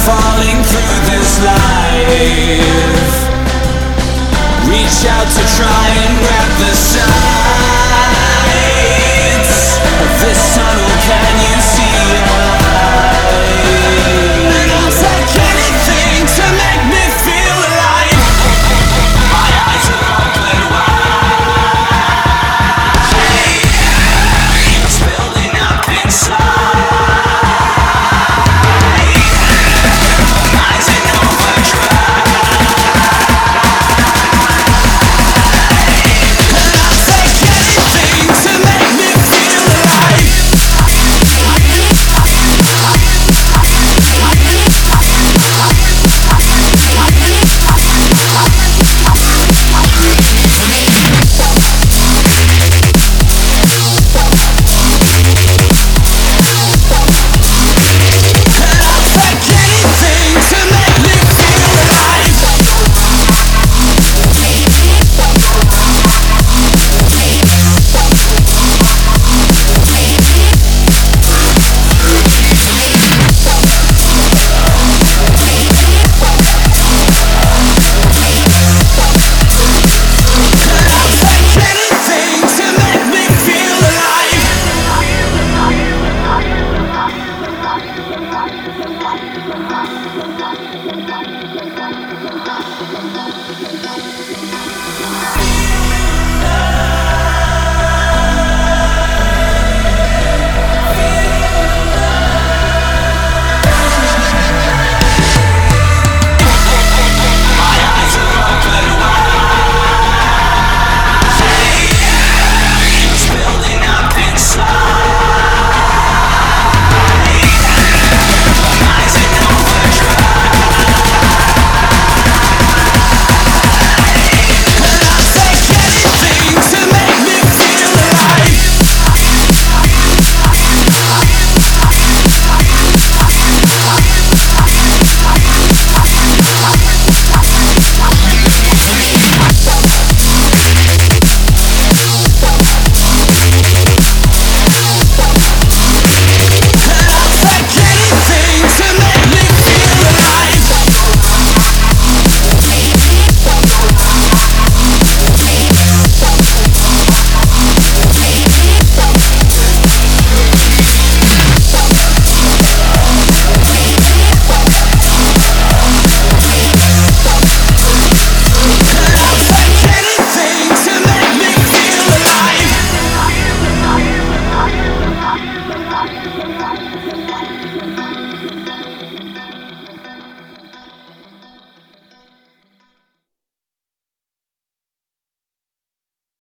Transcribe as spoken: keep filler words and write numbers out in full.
falling through this life. Reach out to try and grab the sides of this tunnel. Can you see a light? And I'll take anything to make me feel alive. My eyes are open wide. It's building up inside. Eyes in overdrive. And I'll take anything to make me feel alive.